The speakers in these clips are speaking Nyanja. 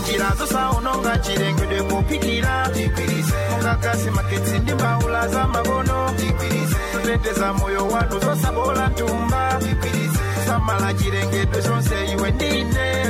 njira zosaononga chilengedwe popikira mukakasi maketsi ndi mbaula za makono zoteteza moyo wanu zosabola ntumba samala chilengedwe zonse iwe ndine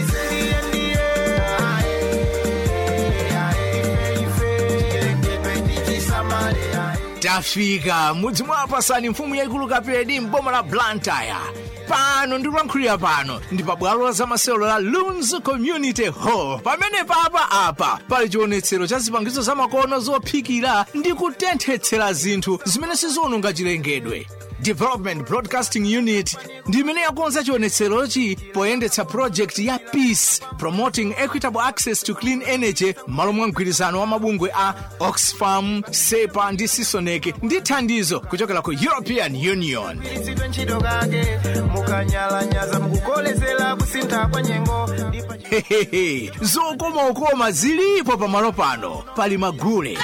tafika mudzi mwa Apasani mfumu yaikulu Kapedi mboma la Blantyre. Pano ndikulankhulira pano ndi pabwalo la zamasewero la Loons Community Hall. Pamene apa pali chionetsero cha zipangizo zamakono zophikira ndi kutenthetsera zinthu zimene sizononga chilengedwe. Development Broadcasting Unit ndi imene yakonza chionetserochi poyendetsa project ya Peace Promoting Equitable Access to Clean Energy malo mwa mgwirizano wa mabungwe a Oxfam, SEPA ndi Sisoneke ndi thandizo kuchokera ku European Union. Mukanyalanyaza mukukolezera kusintha kwa nyengo. Zokoma zilipo pamalo pano. Pali magule,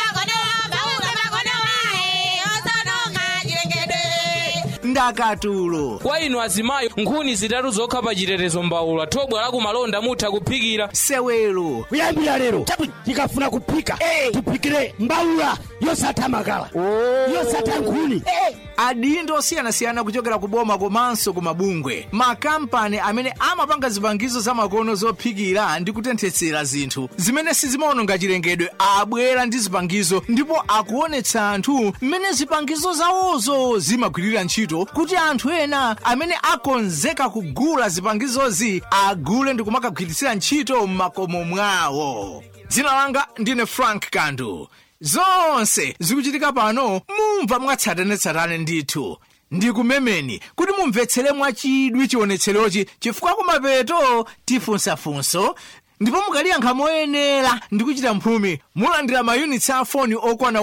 ndakatulo. Kwa inu azimayi nkhuni zitatu zokha pa chitetezo mbaula thobwa la kumalonda mutha kuphikira. Sewelo kuyambira lero tikafuna kuphika tiphikire mbaula yosatha makala yosatha nkhuni. Adindo osiyanasiyana kuchokera ku boma komanso ku mabungwe, makampani amene amapanga zipangizo zamakono zophikira ndi kutenthetsera zinthu zimene sizimaononga chilengedwe abwera ndi zipangizo ndipo akuonetsa anthu mmene zipangizo zawozo zimagwirira ntchito kuti anthu ena amene akonzeka kugula zipangizozi agule ndi kumakagwiritsira ntchito m'makomo mwawo. Dzina langa ndine Frank Kandu. Zonse zikuchitika pano mumva mwatsatanetsatane ndithu. Ndikumemeni kuti mumvetsere mwachidwi chionetserochi chifukwa kumapeto tifunsafunso ndipo mukaliyankha moyenera ndi kuchita mphumi mulandira mayunitsi a foni okwana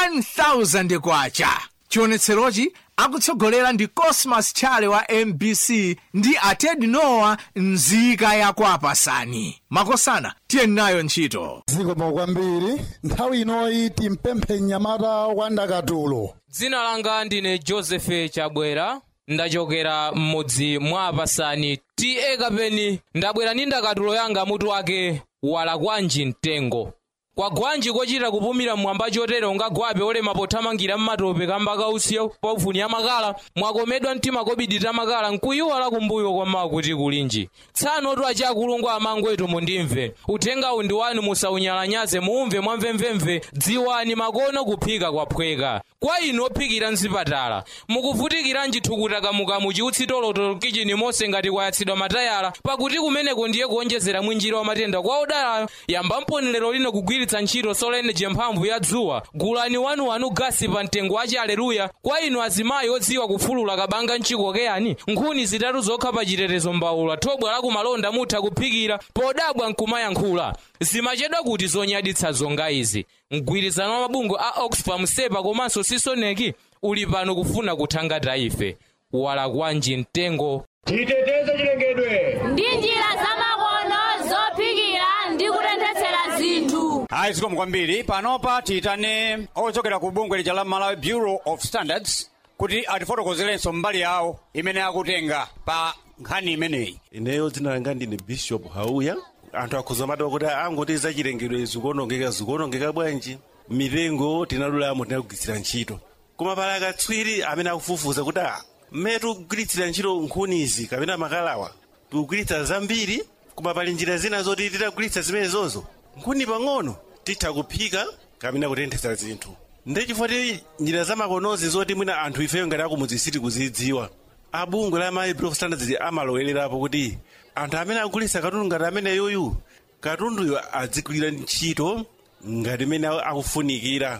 1000 kwacha. Chionetserochi akutsogolera ndi Cosmas Chale wa MBC ndi Ted Noah nzika ya kwa Apasani. Makosana tiyeni nayo ntchito. Zikomo kwambiri nthawi inoyi timpemphe mnyamata wa ndakatulo. Dzina langa ndine Joseph Chabwera ndachokera mmodzi mwa Apasani TA Kapeni. Ndabwera ndi ndakatulo yanga mutu wake wala kwanji mtengo. Kwa gwanji kochita kupumira mwamba chotere ungagwape olema pothamangira mmatope kamba kausiya paufuni ya makala mwakomedwa mtima kobidita makala nkuyiwala kumbuyo kwa mawu kuti kulinji. Tsano tu achakulungwa amangwetu mundimve uthengawu ndi wanu musawunyalanyaze muumve mwamvemvemve dziwani makono kuphika kwaphweka. Kwa inu ophikira mzipatala mukuvutikira njithukutakamuka muchiutsitolotolo kichini mose ngati kwayatsidwa matayala pakuti kumeneko ndiye kuonjezera mwinjiro wa matenda kwa odalayo. Yamba mponelero lino kugwiritsa ntchito solar energy mphamvu ya dzuwa. Gulani wanu gasi pa mtengo wachi aleluya. Kwa inu azimayi odziwa kufulula kabanga nchikokeyani nkhuni zitatu zokha pa chitetezo mbaula thobwa la kumalonda mutha kuphikira podabwa nkumayankhula. Zimachedwa kuti zonyaditsa zonga izi. Mgwirizano wa mabungwe a Oxfam, SEPA komanso Sisoneke uli pano kufuna kuthangata ife. Wala kwanji mtengo. Titeteze chilengedwe ndi njira zamakono zophikira ndi kutenthetsera zinthu. Zikomo kwambiri panopa tiyitane ochokera ku bungwe lija la Malawi Bureau of Standards kuti atifotokozerenso mbali yawo imene akutenga pa nkhani imeneyi. Ineyo dzina langa ndine Bishop Hauya. Anthu akuzamata kuti angoti za chilengedwe zikuonongeka bwanji mitengo tinadulamo tinagwiritsira ntchito koma pala akatswiri amene akufufuza kuti mmetu kugwiritsira ntchito nkhunizi kapena makalawa tikugwiritsa zambiri koma pali njira zina zoti titagwiritsa zimenezozo nkhuni pang'ono titha kuphika kapena kutenthetsa zinthu. Ndi chifukwa njira zamakonozi zoti mwina anthu ifeyo ngati akumudzi kuzidziwa abungwe la Malawi Bureau of Standards amalowelerapo kuti anthu amene agulitsa katundu ngati amene yoyu katunduyo adzigwira ntchito ngati mene akufunikira.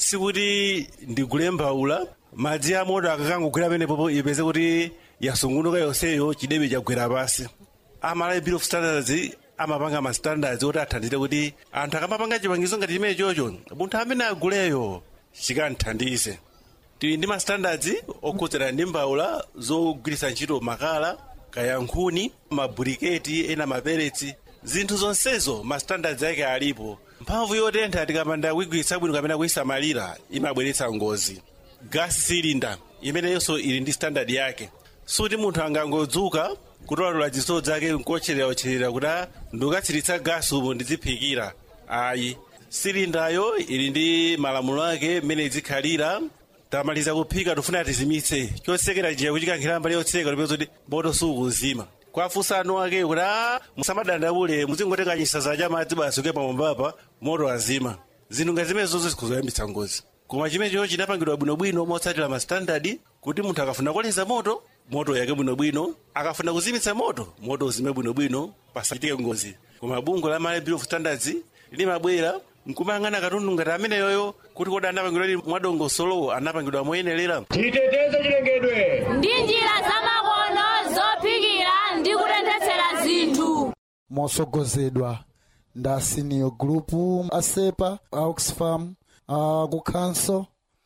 Sikuti ndigule mbaula madzi a moto akakangogwera pamenepo ipeze kuti yasungunuka yonseyo chidebe chagwera pansi. Malawi Bureau of Standards amapanga ma standards oti athandize kuti anthu akamapanga chipangizo ngati chimene chocho munthu amene aguleyo chikanthandize. Tili ndi ma standards okhudzana ndi mbaula zogwiritsa ntchito makala kaya nkhuni maburiketi ena maperetsi zinthu zonsezo ma standards yake alipo. Mphamvu yotentha tikamanda kuigwiritsa bwino kapena kuisamalira imabweretsa ngozi. Gas cylinder imeneyonso ili ndi standard yake. Suti munthu angangodzuka kutolatola chisodzi ake nkocherera kuti ndikatsiritsa gasi umo ndidziphikira. Ayi, silindayo ili ndi malamulo ake mmene izikhalira. Tamaliza kuphika tufuna tizimitse chosekera njira kuchikankhira mbali yotseka lipeza kuti moto sukuzima. Kwafunsa anu ake kuti musamadandaule muzingotenga chisaza cha madzi basi uke pamwambapa moto azima. Zinthu ngati zimene zonse zikuzoyambitsa ngozi. Koma chimenecho chinapangidwa bwinobwino motsatira ma standard kuti munthu akafuna kuliza moto yake bwinobwino, akafuna kuzimitsa moto uzime bwinobwino pasachitike ngozi. Koma bungwe la Malawi Bureau of Standards limabwera nkumayang'ana katundu ngati ameneyoyo kuti kodi anapangidwa mwadongosolo, anapangidwa moyenerera. Titeteze chilengedwe ndi njira zamakono zophikira ndi kutenthetsera zinthu. Mosogozedwa nda senior group asepa Oxfam ku council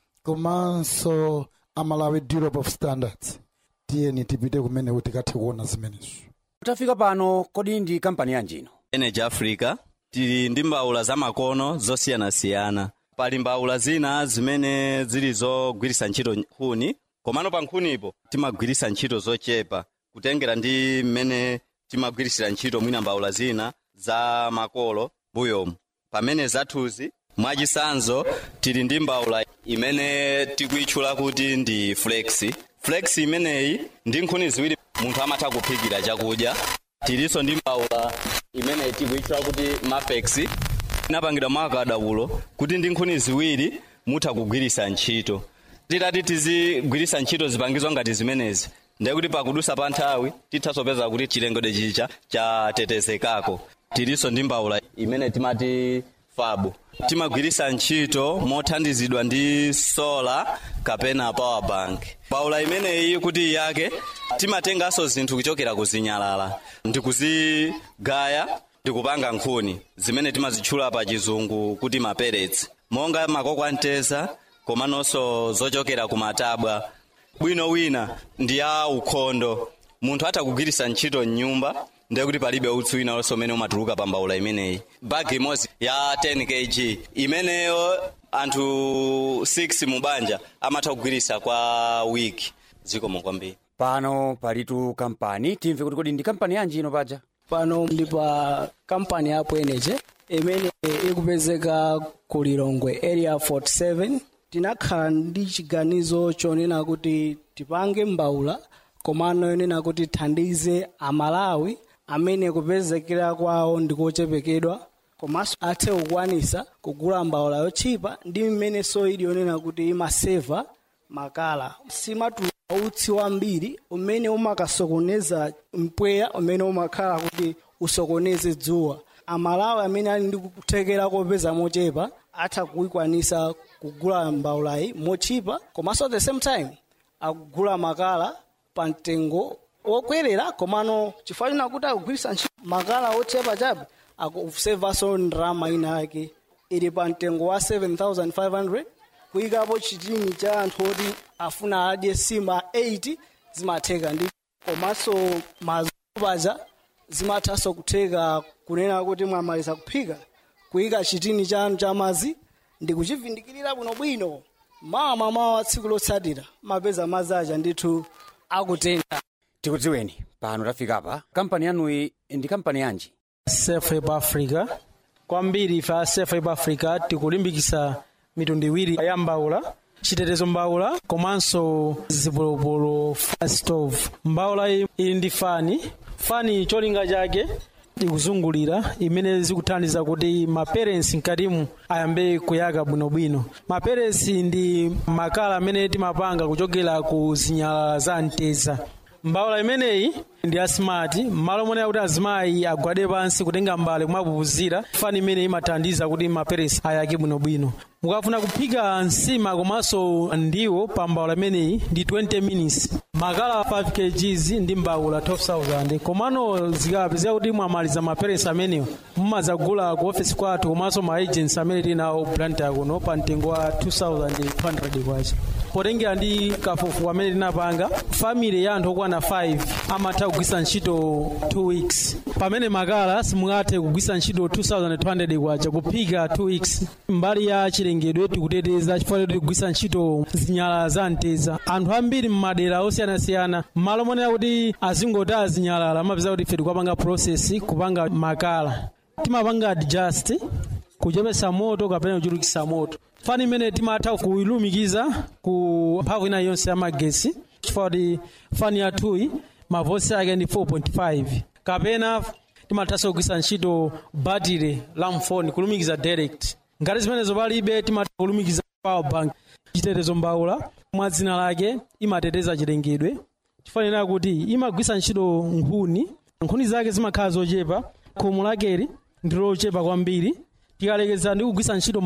komanso Malawi Bureau of Standards. Tiyeni tipite kumene kuti kathe kuona zimenezo. Tafika pano kodi ndi kampani yanji ino? Energy Africa tili ndi mbawula zamakono zosiyanasiyana. Pali mbawula zina zimene zili zogwiritsa ntchito nkhuni, komano pa nkhunipo timagwiritsa ntchito zochepa kutengera ndi mmene timagwiritsira ntchito mwina mbawula zina za makolo mbuyomu. Pamene zathuzi mwachisanzo tili ndi mbawula imene tikuitchula kuti ndi flex imeneyi ndi nkhuni ziwiri munthu amatha kuphikira chakudya. Tilinso ndi mbawula imene tikuitchula kuti mafex inapangidwa mwakadaulo kuti ndi nkhuni ziwiri mutha kugwiritsa ntchito. Titati tizigwiritsa ntchito zipangizo ngati zimenezi ndiye kuti pakudusa pa nthawi tithasopeza kuti chilengedwe chicha chatetezekako. Tilinso ndi mbawula imene timati fabu, timagwiritsa ntchito mothandizidwa ndi solar kapena power bank. Mbawula imeneyi kuti yake timatenganso zinthu kuchokera kuzinyalala ndikuzigaya ndikupanga nkhuni zimene timazitchula pa chizungu kuti mapellets, monga makoko amteza komanonso zochokera kumatabwa. Bwino wina ndi a ukhondo, munthu atakugwiritsa ntchito m'nyumba ndiye kuti palibe utsi wina onse umene umatuluka pa mbawula imeneyi. Bagi imodzi ya 10 kg imeneyo anthu 6 mubanja amatha kugwiritsa kwa wiki. Zikomo kwambiri. Pano palitu kampani, timve kuti kodi ndi kampani yanji ino paja? Pano ndi pa kampani yapo Energy imene ikupezeka ku Lilongwe area 47. Tinakhala ndi chiganizo chonena kuti tipange mbawula komano yonena kuti thandize Amalawi amene kupezekera kwawo ndikochepekedwa komanso athe kukwanisa kugula mbawula yochipa ndi mmene soili yonena kuti imaseva makala. Simatula utsi wambiri umene umakasokoneza mpweya umene umakhala kuti usokoneze dzuwa. Amalawi amene ali ndi kuthekera kopeza mochepa atha kuikwanisa kugula mbawulayi mochipa komanso at the same time akugula makala pa mtengo okwerera komano chifukwa kuti akugwiritsa ntchito makala ochepa chabe akusevaso ndalama ina yake ili pa mtengo wa 7,500 kuyikapo chitini cha anthu oti afuna adye sima 8 zimatheka ndi komanso mazupaja zimathanso kutheka kunena kuti mwamaliza kuphika kuyika chitini chanu cha madzi ndi kuchivindikirira bwinobwino mawa tsiku lotsatira mapeza madzi aja ndithu akutentha. Tikudziweni pano tafika apa, kampani yanuyi ndi kampani yanji? Safe Harbor Africa. Kwambiri ife Safe Harbor Africa tikulimbikitsa mitundu iwiri ya mbawula, chitetezo mbawula komanso zipolopolo fire stove. Mbawula ili ndi fani cholinga chake ikuzungulira imene zikuthandiza kuti maperensi mkatimu ayambe kuyaka bwinobwino. Maperensi ndi makala amene timapanga kuchokera ku zinyalala za mteza. Mbawula imeneyi ndi asimati, malo mone kuti azimayi agwade pansi kutenga mbale kumapupuzira. Fani imene imathandiza kuti maperensi ayake bwinobwino. Mukafuna kuphika nsima komanso ndiwo pa mbawula imeneyi ndi 20 minutes. Makala 5 kg ndi mbawula 12,000. Komano zikapezeka kuti mwamaliza maperensi amenewo mumazagula ku office kwathu komanso ma agents amene tinawo brand yakuno pa mtengo wa 2,200 kwacha. potengera ndi kafukufuku amene tinapanga family ya anthu okwana 5 amatha kugwisa ntchito 2 weeks pamene makala simungathe kugwisa ntchito 2200 kwacha kuphika 2 weeks. Mbali ya chilengedwe tikuteteza chifukwa tikugwisa ntchito zinyalala za mteza. Anthu ambiri m'madera osiyanasiyana malo monena kuti azingotaya zinyalala amapeza kuti ife tikupanga process kupanga makala timapanga adjust kuchepesa moto kapena kuchulukisa moto. Fani imene timatha kuilumikiza ku mphamvu ina yonse ya magesi chifukwa kuti fani yathuyi mavosi ake ndi 4.5 kapena timatha kugwisa ntchito battery la mfoni kulumikiza direct. Ngati zimenezo palibe timatha kulumikiza power bank. Chitetezo mbawula mwa dzina lake imateteza chilengedwe chifukwa kuti imagwisa ntchito nkhuni zake zimakhala zochepa, khomo lakeli ndi lochepa kwambiri. Tikalekeza ndi kugwisa ntchito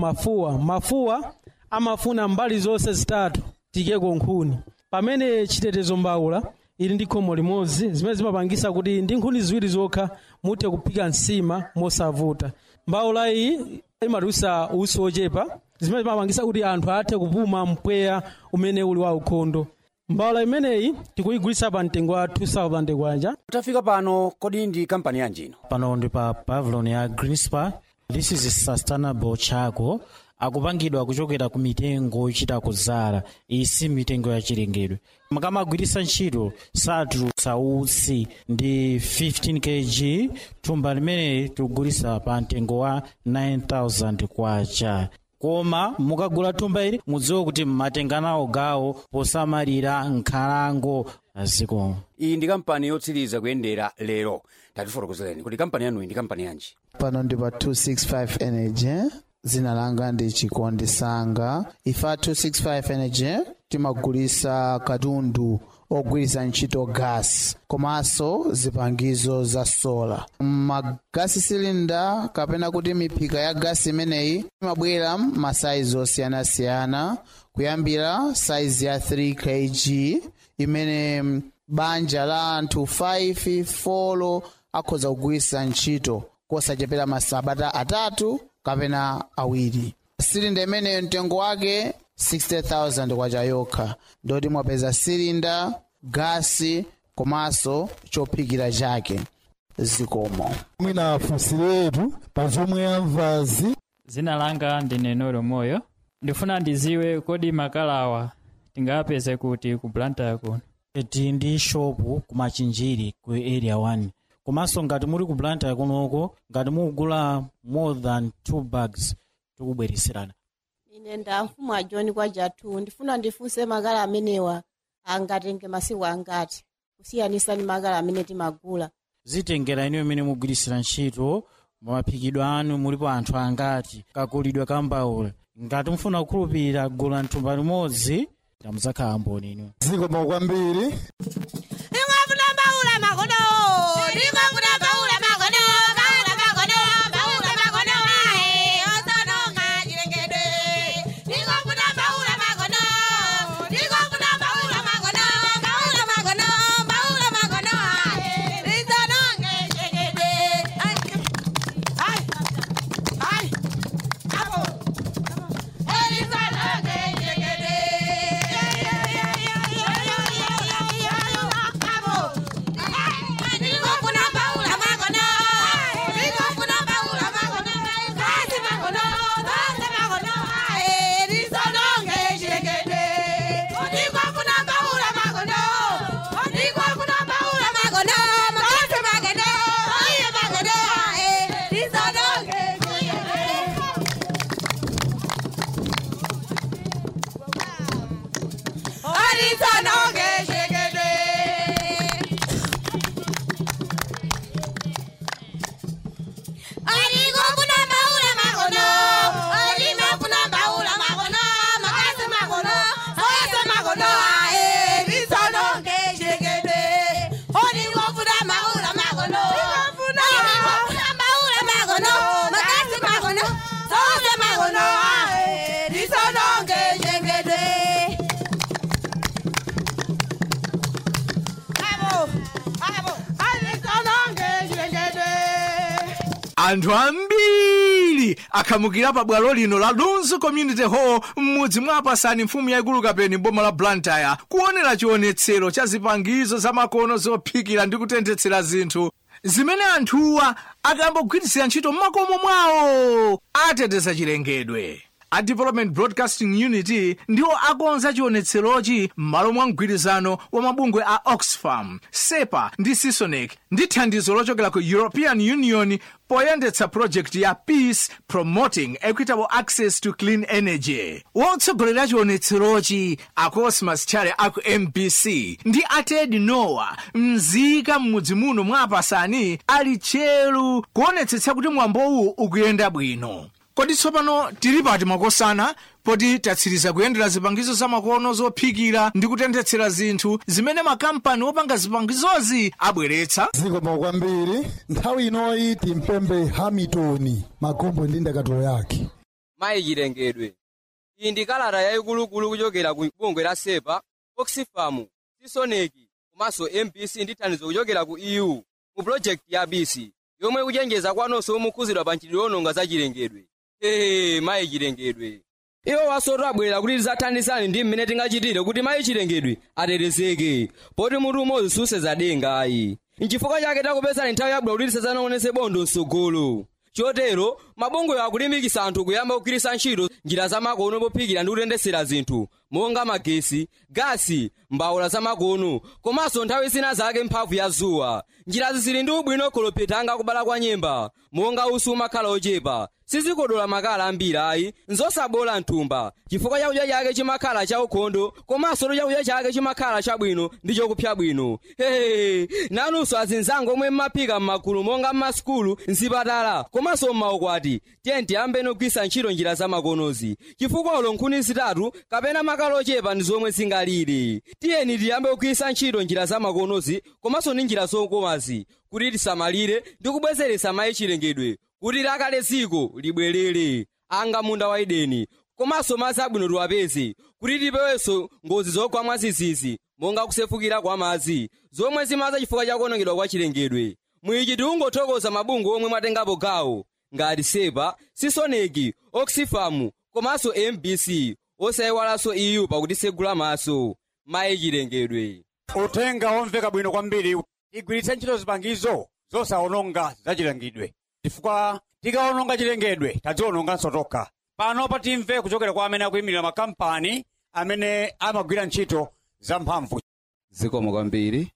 mafuwa amafuna mbali zonse zitatu tikeko nkhuni. Pamene chitetezo mbawula ili ndi khomo limodzi zimene zimapangisa kuti ndi nkhuni ziwiri zokha muthe kuphika nsima mosavuta. Mbawula iyi imatulutsa utsi ochepa zimene zimapangisa kuti anthu athe kupuma mpweya umene uli wa ukhondo. Mbawula imeneyi tikuyigulitsa pa mtengo wa 2000 kwacha. Tafika pano kodi ndi kampani yanji ino? Pano ndi pa pavilion ya Greenspa. This is sustainable charcoal. Akupangidwa kuchokera ku mitengo ichita kuzala. Isi mitengo ya chilengedwe. Makamagwiritsa ntchito satulutsa utsi ndi 15 kg. Thumba limene tikugulitsa pa mtengo wa 9000 kwacha. Koma mukagula thumba ili mudziwe kuti mmatenga nawo gawo posamalira nkhalango aziko. Iyi ndi kampani yotsiriza kuyendera lero. Tatifotokozereni kuti kampani yanu ndi kampani yanji? Pano ndi pa 265 Energy. Zina langa ndi Chikondi Sanga. Ifa 265 Energy timagulisa katundu ogwiriza ntchito gas komanso zipangizo za sola. Magasi silinda kapena kuti miphika ya gasi imeneyi imabwera masaizi osiyanasiyana kuyambira saizi ya 3 kg imene banja la anthu 5-4 akhoza kugwirisa ntchito kosachepera masabata 3 kapena awiri. Silinda imeneyo mtengo wake 60,000 kwacha yokha. Ndoti mwapeza silinda, gasi komanso chophikira chake zikomo. Mwina funsi letu pa zomwe amvazi. Zina langa ndi Nenoro Moyo. Ndifuna ndiziwe kodi makalawa tingapeze kuti ku Blantyre kuno. Ndi shopu kumachinjiri ku area 1. Komanso ngati muri ku Blantyre kunoko ngati mukugula more than 2 bags tikubwereserana. Ine nda mfumu a John kwa Jatu. Ndifuna ndifunse makala amenewa angatenge masiku angati kusiyanisa ndi makala amene timagula. Zitengera inu imene mugwirisira ntchito maphikidwa anu mulipo anthu angati kakulidwe kambawula. Ngati mfuna kukhulupirira gula nthumba limodzi tamuzakhala mboni inu. Zikomo kwambiri. Anthu ambiri ambiri akhamukira pa bwalo lino la Lunzu Community Hall m'mudzi mwa Apasani mfumu yaikulu Kapeni mboma la Blantyre kuonera chionetsero cha zipangizo za makono zophikira ndi kutenthetsera zinthu zimene anthuwa akambogwiritsira ntchito m'makomo mwawo ateteza chilengedwe. A Development Broadcasting Unity ndiwo akonza chionetserochi m'malo mwa mgwirizano wa mabungwe a Oxfam, SEPA ndi Sisonec ndi thandizo lochokera ku European Union poyendetsa project ya Peace Promoting Equitable Access to Clean Energy. Wotsogolera chionetserochi a Cosmas Chale aku MPC ndi a Ted Noah mzika m'mudzi muno mwa Apasani ali tcheru kuonetsetsa kuti mwambowu ukuyenda bwino. Kodi tsopano tili pati makosana poti tatsiriza kuyendera zipangizo za makono zophikira ndi kutenthetsera zinthu zimene makampani opanga zipangizozi abweretsa. Zikomo kwambiri. Nthawi inoyi timpembe Hamilton Magombo ndi ndakatulo yake. Mayi chilengedwe. Iyi ndi kalata yayikulu kuchokera ku bungwe la SEPA, Oxfam, Sisonec komanso MPC ndi thandizo kuchokera ku EU mu project ya BC yomwe kuchenjeza kwanonso mukhuzidwa pa ntchito yononga za chilengedwe. Mayi chilengedwe. Iwo wasoto abwera kuti tidzathandizani ndi mmene tingachitire kuti mayi chilengedwe atetezeke poti munthu umodzi suseza denga ayi. N'chifukwa chake takupezani nthawi yabwino kuti tisadzanaonese bondo msogolo. Chotero mabungwe akulimbikitsa anthu kuyamba kugwiritsa ntchito njira za makono pophikira ndi kutenthetsera zinthu monga magesi, gasi, mbawula za makono komanso nthawi zina zake mphamvu ya dzuwa. Njirazi zili ndi ubwino kholophethanga kubala kwa nyemba monga usu umakhala ochepa sizikodola makala ambiri ayi nzosabola nthumba chifukwa chakudya chake chimakhala chaukhondo komanso chakudya chake chimakhala chabwino ndi chokupsa bwino. Nanunso azinzango omwe mmaphika m'magulu monga m'masukulu, mzipatala komanso m'maukwati tiyeni ambeni kugwiritsa ntchito njira za makonozi chifukwa olo nkhuni zitatu kapena makala ochepa ndi zomwe zingalire. Tiyeni tiyambe kugwiritsa ntchito njira za makonozi komanso ndi njira zokomazi kuti tisamalire ndi kubwezeretsa mayi chilengedwe kuti lakale dziko libwerere anga munda wa Edeni komanso madzi abwino tiwapeze kuti tipewenso ngozi zogwa mwazizizi monga kusefukira kwa madzi zomwe zimaza chifukwa cha kuonongedwa kwa chilengedwe. Mwiji tiungothokoza mabungwe omwe mwatengapo gawo ngati SEPA, Sisonec, Oxfam komanso MPC osayiwalanso EU pakutisegula maso mayi chilengedwe. Uthenga womveka bwino kwambiri igwiritse ntchito zipangizo zosaononga za chilengedwe chifukwa tikaononga chilengedwe tadziononganso tokha. Pano patimve kuchokera kwa amene akuyimirira makampani amene amagwira ntchito zamphamvu. Zikomo kwambiri.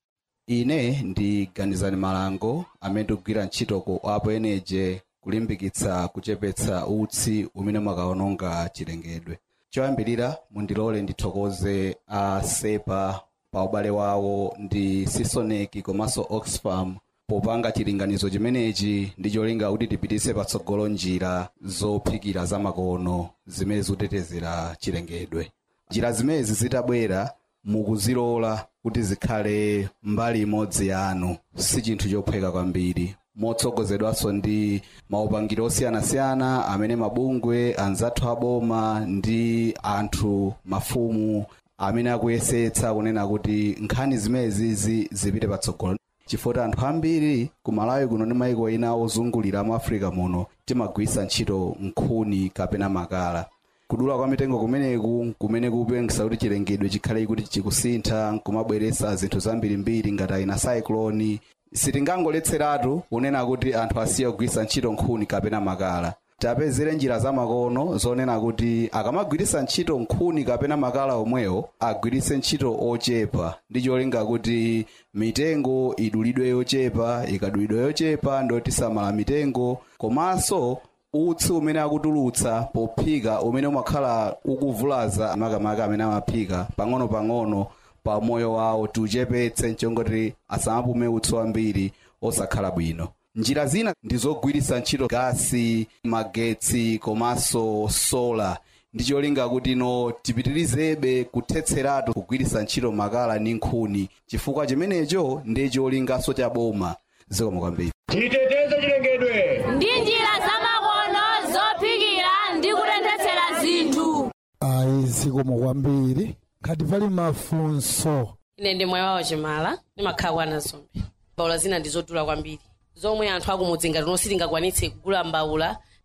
Ine ndi Ganizani Malango amene tikugwira ntchito ku Apo Energy kulimbikitsa kuchepetsa utsi umene mwakaononga chilengedwe. Choyambirira mundilole ndithokoze a SEPA pa ubale wawo ndi Sisonec komanso Oxfam popanga chilinganizo chimenechi ndi cholinga kuti tipitise patsogolo njira zophikira za makono zimene zotetezera chilengedwe. Njira zimezi zitabwera mukuzilola kuti zikhale mbali imodzi yanu si chinthu chophweka kwambiri motsogozedwanso ndi maupangiro osiyanasiyana amene mabungwe anzathu aboma ndi anthu mafumu amene akuyesetsa kunena kuti nkhani zimezi zipite patsogolo. Chifukwa anthu ambiri ku Malawi kuno ndi mayiko ena ozungulira mu Africa muno timagwiritsa ntchito nkhuni kapena makala. Kudula kwa mitengo kumeneku kumene kupangitsa kuti chilengedwe chikhale kuti chikusintha nkumabweretsa zinthu zambirimbiri ngati ina cyclone. Sitingangoletseratu kunena kuti anthu asiye kugwiritsa ntchito nkhuni kapena makala. Tapezere njira za makono zonena kuti akamagwiritsa ntchito nkhuni kapena makala omwewo agwiritse ntchito ochepa ndi cholinga kuti mitengo idulidwe yochepa, ikadulidwe yochepa ndoti samala mitengo komanso utsi umene akutulutsa pophika umene umakhala ukuvulaza makamaka amene amaphika pang'ono-pang'ono pa moyo wawo tiuchepetse nchongoti asamapume utsi wambiri osakhala bwino. Njira zina ndizogwiritsa ntchito gasi, magetsi komanso sola ndi cholinga kuti no tipitirizebe kuthetseratu kugwiritsa ntchito makala ndi nkhuni chifukwa chimenecho ndi cholingaso cha boma. Zikomo kwambiri. Titeteze chilengedwe ndi njira zamakono zophikira ndi kutenthetsera zinthu. Zikomo kwambiri. Ngati pali mafunso. Ine ndi moyo wawo chimala ndimakhala kwa Nazombe. Mbawula zina ndizodula kwambiri zomwe anthu akumudzi ngati nositi ngakwanitse kugula mbawula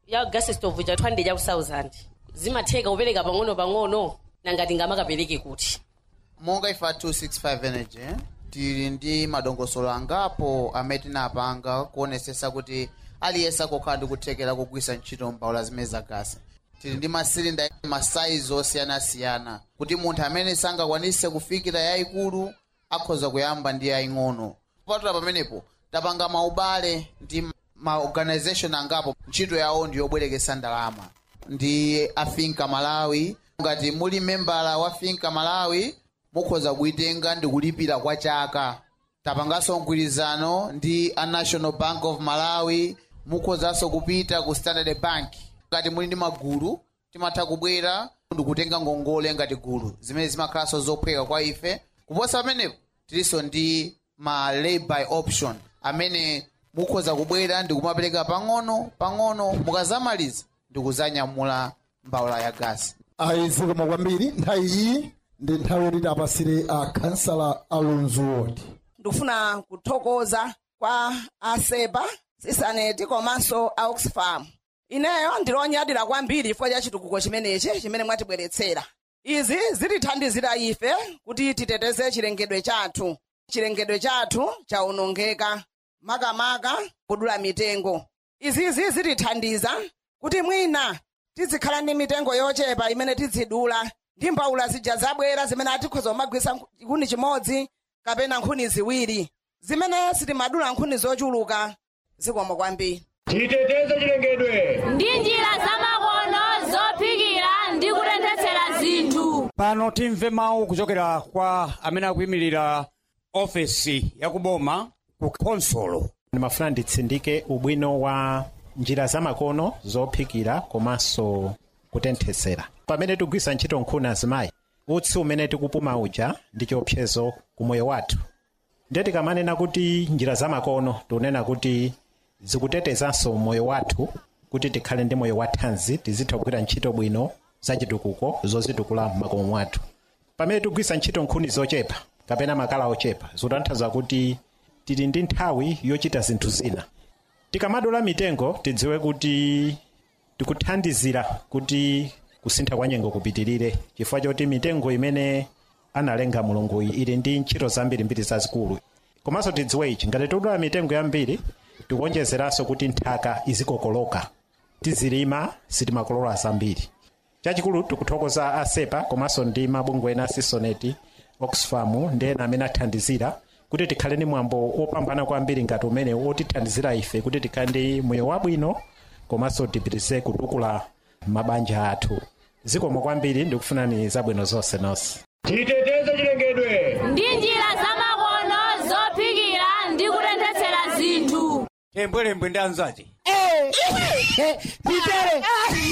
ya gas stove cha 200 ya 1000 zimatheka kupereka pang'ono nangati ngamakapereke kuti monga ifa 265 energy tili ndi madongosolo angapo amene tinapanga kuonesesa kuti aliyense akokhala ndi kuthekera kugwisa ntchito mbawula zimene za gasi. Tili ndi masilinda masaizi osiyanasiyana kuti munthu amene sangakwanise kufikira yayikulu akhoza kuyamba ndi yaying'ono. Kupatula pamenepo tapanga maubale ndi maorganization angapo ntchito yawo ndi yobwerekesa ndalama ndi afinka Malawi. Ngati muli membala wa Finka Malawi mukhoza kuitenga ndi kulipira kwa chaka. Tapanganso mgwirizano ndi a National Bank of Malawi, mukhozanso kupita ku Standard Bank. Ngati muli ndi magulu timatha kubwera ndi kutenga ngongole ngati gulu zimene zimakhalanso zophweka kwa ife. Kuposa pamenepo tilinso ndi ma lay-by option amene mukhoza kubwera ndi kumapereka pang'ono mukazamaliza ndi kuzanyamula mbawula ya gasi. Zikomo kwambiri. Nthawi iyi ndi nthawi yoti tapasire akhansala Alonzo Ward. Ndikufuna kuthokoza kwa asepa sisaneti komanso a Oxfam. Ineyo ndilonyadira kwambiri chifukwa cha chitukuko chimenechi chimene mwatibweretsera. Izi zitithandizira ife kuti titeteze chilengedwe chathu. Chilengedwe chathu chaonongeka makamaka kudula mitengo. Izizi zitithandiza kuti mwina tizikhala ndi mitengo yochepa imene tizidula ndi mbawula zija zabwera zimene atikhoza kumagwisa nkhuni chimodzi kapena nkhuni ziwiri zimene sitimadula nkhuni zochuluka. Zikomo kwambiri. Titeteze chilengedwe ndi njira zamakono zophikira ndi kutenthetsera zinthu. Pano timve mawu kuchokera kwa amene akuyimirira ofesi yakuboma ku konsolo. Ndimafuna nditsindike ubwino wa njira zamakono zophikira komanso kutenthetsera. Pamene tigwisa ntchito nkhuni azimayi, utsi umene tikupuma uja ndi chiopsezo ku moyo wathu. Ndiye tikamanena kuti njira zamakono tikunena kuti zikutetezanso moyo wathu kuti tikhale ndi moyo wathanzi, tizitha kugwira ntchito bwino zachitukuko zozitukula m'makomo mwathu. Pamene tigwisa ntchito nkhuni zochepa kapena makala ochepa, zikutanthauza kuti tili ndi nthawi yochita zinthu zina. Tikamadula mitengo tidziwe kuti tikuthandizira kuti kusintha kwa nyengo kupitirire, chifukwa choti mitengo imene analenga Mulungu ili ndi ntchito zambirimbiri zazikulu. Komanso tidziwe ichi, ngati tidula mitengo yambiri tikuonjezeranso kuti nthaka izikokoloka, tizilima sitimakolola zambiri. Chachikulu tikuthokoza asepa komanso ndi mabungwe ena Sisoneti, Oxfam ndi ena amene athandizira kuti tikhale ndi mwambo opambana kwambiri ngati umene otithandizira ife kuti tikhale ndi moyo wabwino komanso tipitirize kutukula mabanja athu. Zikomo kwambiri, ndikufunani zabwino zonse nonse. Titeteze chilengedwe ndi njira zamakono zophikira ndi kutenthetsera zinthu. Tembwelembwe ndi anzati. Pitere.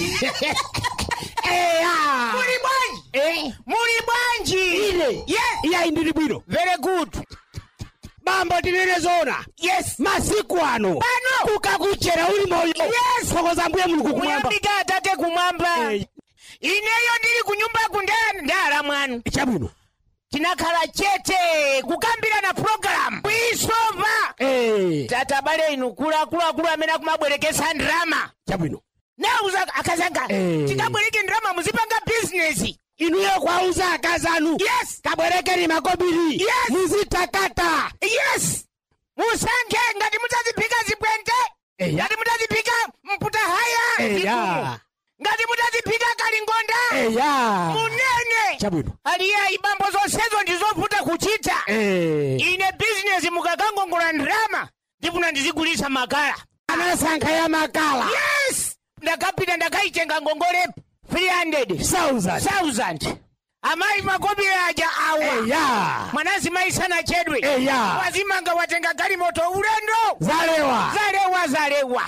Muli bwanji? Muli bwanji? Ine. Iya indiri bwino. Very good. Bambo tinene zona. Yes. Masiku ano. Pano. Kukakuchera uli moyo. Yes. Thokoza Mbuye Mulungu kumwamba. Kuyambika Atate kumwamba. Ineyo ndili kunyumba kundala mwanu. Chabwino. Tinakhala chete kukambira na program kuisova. Tata bale inu kula amene akumabwerekesa ndrama. Chabwino. Nauza akazanga. Tikabwereke ndrama muzipanga business. Inuyo kwauza akazanu. Yes. Kabwereke ni makobiri. Yes. Muzitakata. Yes. Musanke ngati mutazipika zibwente. Ngati mutazipika mputa haya. Ngati mutazipika kalingonda. Munene. Chabwino. Aliye ibambo zonsezo ndizoputa kuchita. Ine business mukakangongola ndrama ndifuna ndizigulisa makala. Anasankha ya makala. Yes. Ndakapita ndakaitenga ngongole 300,000. Amayi makobiri aja awa. Mwanazi maisana chedwe. Wazimanga watenga gari moto ulendo. Zalewa.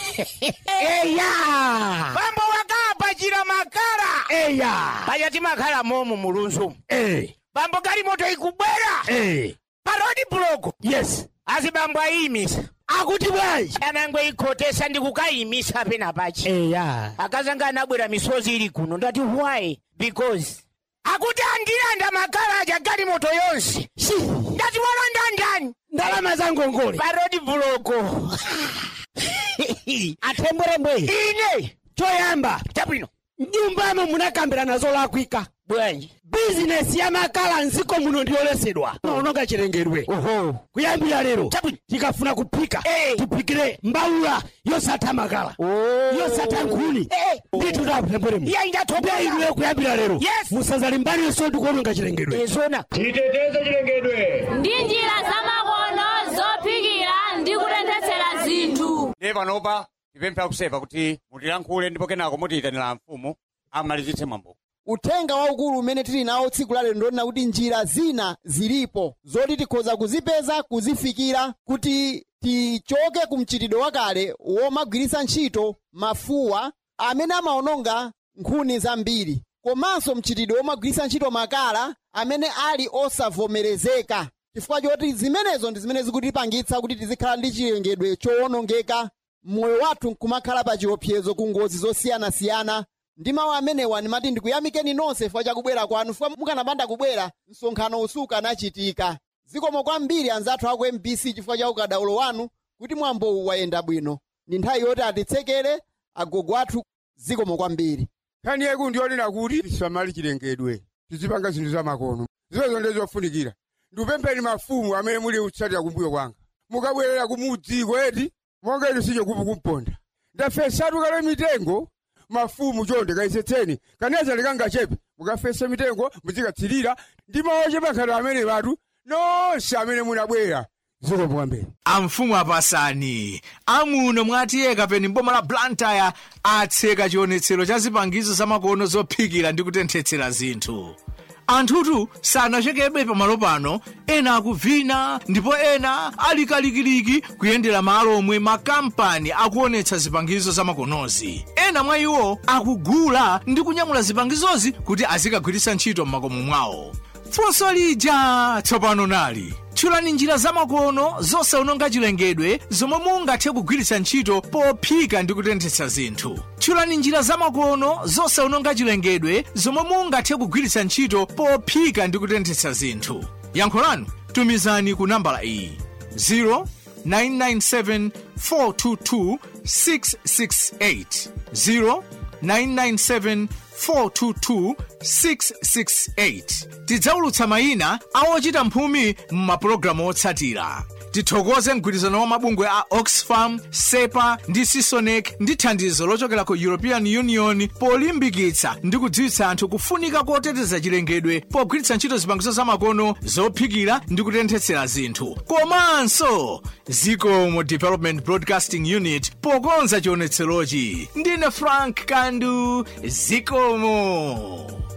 Bambo wakapa jira makala. Bayati makala momu mulunzu. Bambo gari moto ikubwera. Parodi blogo. Yes. Azibambo ayimisa. Akuti bwanji. Anangwe ikotesa ndikukayimisa pena pachi. Akazanga anabwera misozi ili kuno. Ndati why? Because akuti andilanda makala aja gari moto yonse. Ndati walanda ndani. Ndalama za ngongole. Parodi blogo. atembwerembwe ine choyamba chabwino nyumbamo munakambirana zolakwika bwanji bizinesi ya makala nziko muno ndiyoletsedwa maononga chilengedwe kuyambira lero tikafuna kuphika tipikire mbawula yosatha makala yosatha nkhuni nditu ndapembweremo inuyo kuyambira lero musazalimbaniso ndikuononga chilengedwe titeteze chilengedwe ndi njira zamakono zophikira ndi kutenthetsera zinthu ne panopa tipempha kusepa kuti mutilankhule ndipo kenako mutiyitanira mfumu amalizitse mwambo. Uthenga waukulu umene tili nawo tsiku la lero ndona kuti njira zina zilipo zoti tikhoza kuzipeza kuzifikira kuti tichoke ku mchitidwe wakale womagwiritsa ntchito mafuwa amene amaononga nkhuni zambiri komanso mchitidwe womagwiritsa ntchito makala amene ali osavomerezeka chifukwa choti zimenezo ndi zimene zikutipangitsa kuti tizikhala ndi chilengedwe chowonongeka moyo wathu nkumakhala pa chiopsezo ku ngozi zosiyanasiyana. Ndi mawu amenewa ndimati ndikuyamikeni nonse chifukwa chakubwera kwanu chifukwa mukanapanda kubwera msonkhano usukanachitika. Zikomo kwambiri anzathu aku MBC chifukwa cha ukadaulo wanu kuti mwambo wayenda bwino. Ndi nthawi yoti atitsekere agogo athu. Zikomo kwambiri. Kani yeku ndionena kuti tisamali chilengedwe tizipanga zinthu zamakono zizo ndezofunikira. Ndupempeni mafumu amene muli utsatira kumbuyo kwanga mukabwerera kumudzi kweti monga inu sicho kumponda ndafesatu kale mitengo mafumu chonde kaisetseni kaneza likanga chepe mukafese mitengo muzikatsirira ndi maoche bakhala amene batu nonse amene munabwera ziko mwambeni amfumu apasani amuno mwatiye kapeni mboma la Blantyre atseka chionetsero cha zipangizo zamakono zophikira ndi kutenthetsera zinthu. Anthutu sanachekebe pamalo pano ena akuvina ndipo ena alikalikiliki kuyendera malo omwe makampani akuonetsa zipangizo zamakonozi. Ena mwa iwo akugula ndi kunyamula zipangizozi kuti azikagwiritsa ntchito m'makomo mwawo. Funso lija tsopano nali tchulani njira zamakono zosaononga chilengedwe zomwe mungathe kugwiritsa ntchito pophika ndi kutenthetsa zinthu. Tchulani njira zamakono zosaononga chilengedwe zomwe mungathe kugwiritsa ntchito pophika ndi kutenthetsa zinthu. Yankho lanu tumizani ku nambala iyi 0997 422 668 0997 422 668. Tidzaulutsa mayina awochita mphumi m'mapulogalamu otsatira. Tithokoze mgwirizano wa mabungwe a Oxfam, SEPA ndi Sisonec ndi thandizo lochokera ku European Union polimbikitsa ndi kudziwitsa anthu kufunika koteteza chilengedwe pogwiritsa ntchito zipangizo zamakono zophikira ndi kutenthetsera zinthu. Komanso Zikomo Development Broadcasting Unit pokonza chionetserochi. Ndine Frank Kandu. Zikomo.